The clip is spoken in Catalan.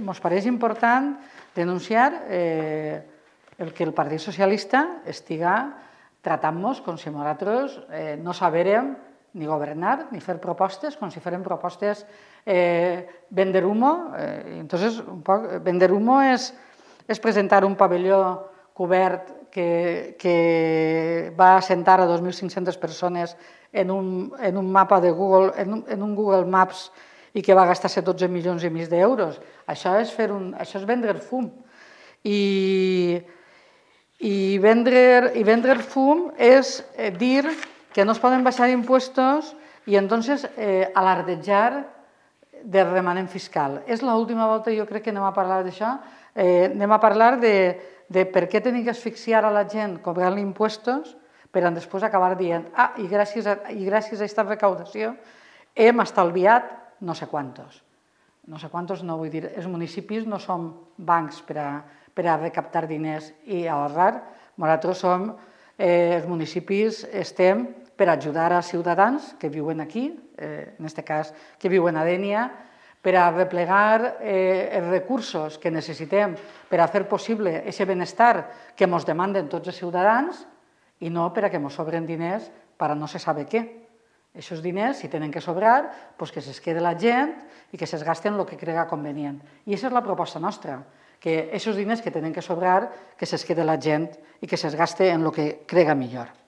ens pareix important denunciar el que el Partit Socialista estiga tratant-nos com si nosaltres no sabérem ni governar ni fer propostes, com si feren propostes vender humo. Entonces, un poc, vender humo és presentar un pavelló cobert que va assentar a 2.500 persones en un mapa de Google, en un Google Maps, i que va gastar-se 12 milions i mig d'euros. Això és vendre fum. I vendre fum és dir que no es poden baixar impuestos i entonces alardejar del remanent fiscal. És l'última volta, jo crec que anem a parlar d'això. Anem a parlar de per què hem d'asfixiar a la gent cobrant-li impuestos per a després acabar dient i gràcies a aquesta recaudació hem estalviat no sé quantos. No sé quantos no vull dir, els municipis no som bancs per a recaptar diners i ahorrar. Nosaltres som, els municipis estem per ajudar a ciutadans que viuen aquí, en aquest cas que viuen a Dénia, per a replegar els recursos que necessitem per a fer possible aquest benestar que ens demanden tots els ciutadans i no per a que ens sobren diners per a no se sabe què. Aquests diners, si tenen que sobrar, que se'ls quede la gent i que se'ls gasten el que crega convenient. I aquesta és la proposta nostra, que aquests diners que tenen que sobrar, que se'ls quede la gent i que se'ls gaste en el que crega millor.